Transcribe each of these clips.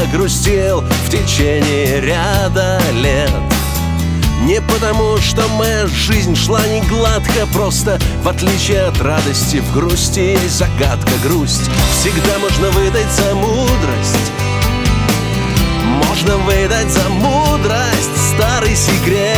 грустил в течение ряда лет. Не потому, что моя жизнь шла не гладко, просто в отличие от радости в грусти есть загадка. Грусть всегда можно выдать за мудрость. Можно выдать за мудрость старый секрет.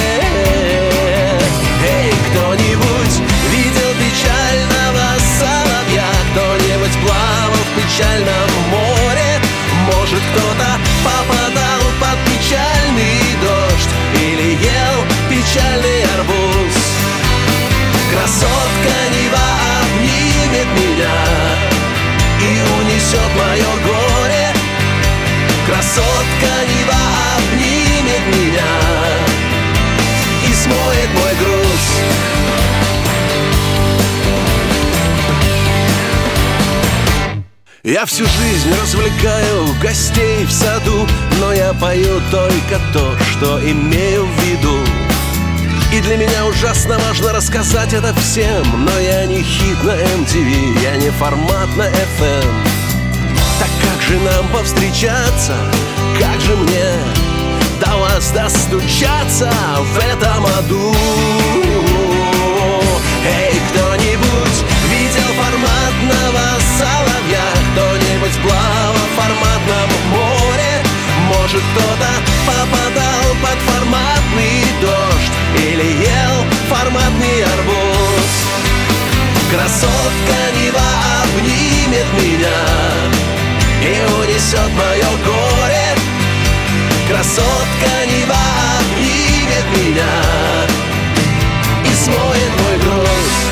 Эй, кто-нибудь видел печального соловья? Кто-нибудь плавал в печальном море? Может, кто-то попадал под печальный дождь или ел печальный арбуз? Красотка Нева обнимет меня и унесет мое горе. Красотка Нева обнимет меня и смоет мой груз. Я всю жизнь развлекаю гостей в саду, но я пою только то, что имею в виду. И для меня ужасно важно рассказать это всем, но я не хит на MTV, я не формат на FM. Так как же нам повстречаться, как же мне до вас достучаться в этом аду? Эй, кто-нибудь видел форматного соловья? Кто-нибудь плавал в форматном море? Может, кто-то попадал под форматный дождь или ел форматный арбуз? Красотка Нева обнимет меня и унесет мое горе. Красотка Нева обнимет меня и смоет мой груз.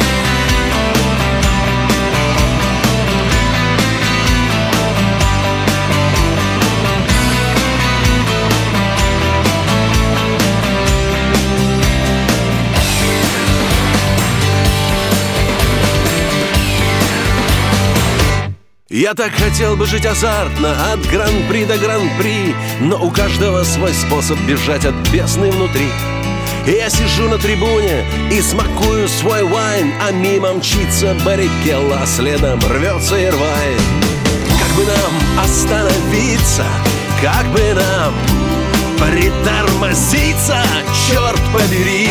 Я так хотел бы жить азартно от гран-при до гран-при, но у каждого свой способ бежать от бездны внутри. И я сижу на трибуне и смакую свой вайн, а мимо мчится Баррикелло, а следом рвется Ирвайн. Как бы нам остановиться, как бы нам притормозиться, черт побери.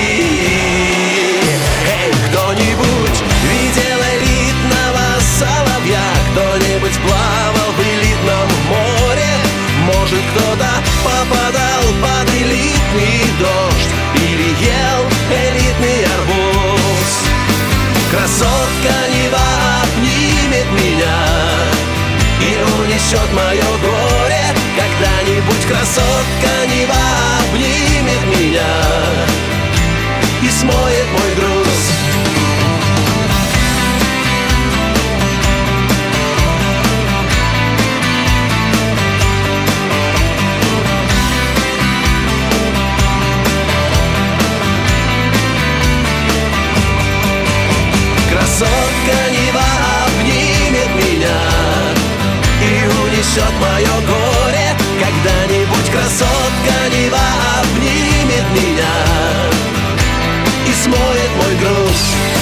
Эй, кто-нибудь видел элитного соловья? Кто-нибудь плавал в элитном море? Может, кто-то попадал под элитный дождь или ел элитный арбуз? Красотка Нева обнимет меня и унесет мое горе. Когда-нибудь красотка Нева обнимет меня и смоет мой груз. Красотка Нева обнимет меня и унесет мое горе. Когда-нибудь красотка Нева обнимет меня и смоет мой груз.